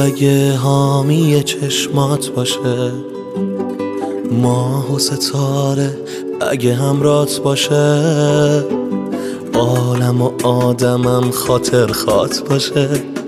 اگه حامی چشمات باشه، ماه و ستاره اگه همرات باشه، عالم و آدمم خاطر خات باشه.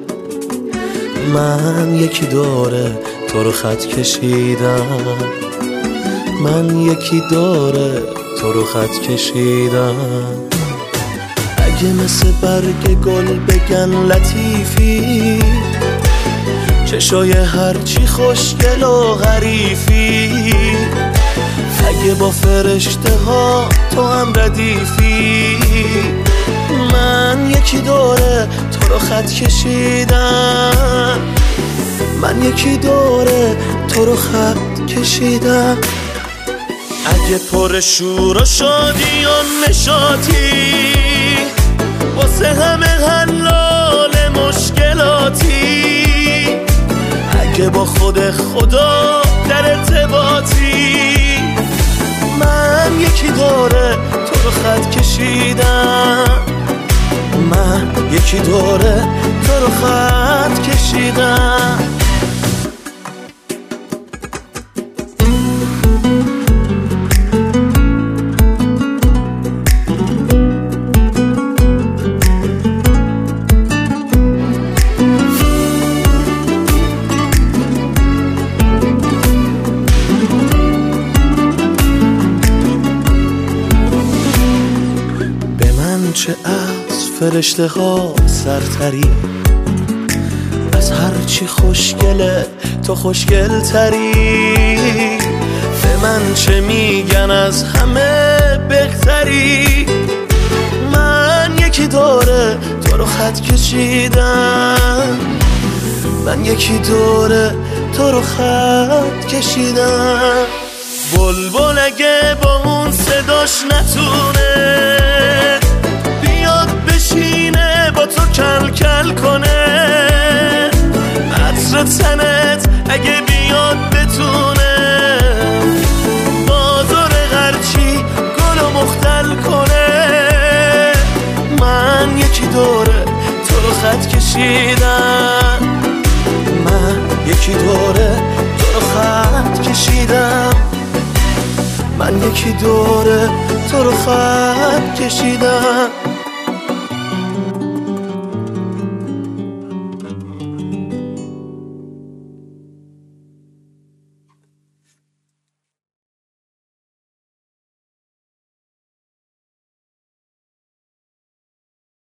من یکی دوره تو رو خط کشیدم، من یکی دوره تو رو خط کشیدم. اگه مثل برگ گل بگن لطیفی، چشای هرچی خوشگل و غریفی، اگه با فرشته ها تو هم ردیفی، من یکی دوره تو رو خط کشیدم، من یکی دوره تو رو خط کشیدم. اگه پر شور و شادی و نشاطی، واسه همه حلال مشکلاتی، اگه با خود خدا در ارتباطی، من یکی دوره تو رو خط کشیدم، من یکی دوره تو رو خط کشیدم. چه از فرشته ها سرتری، از هرچی خوشگله تو خوشگل تری، به من چه میگن از همه بهتری، من یکی دوره تو رو خط کشیدم، من یکی دوره تو رو خط کشیدم. بلبل اگه با اون صداش نتونه بشینه با تو کل کل کنه، عطر تنت اگه بیاد بتونه بازار غرچی گل و مختل کنه، من یکی دوره تو رو خط کشیدم، من یکی دوره تو رو خط کشیدم، من یکی دوره تو رو خط کشیدم.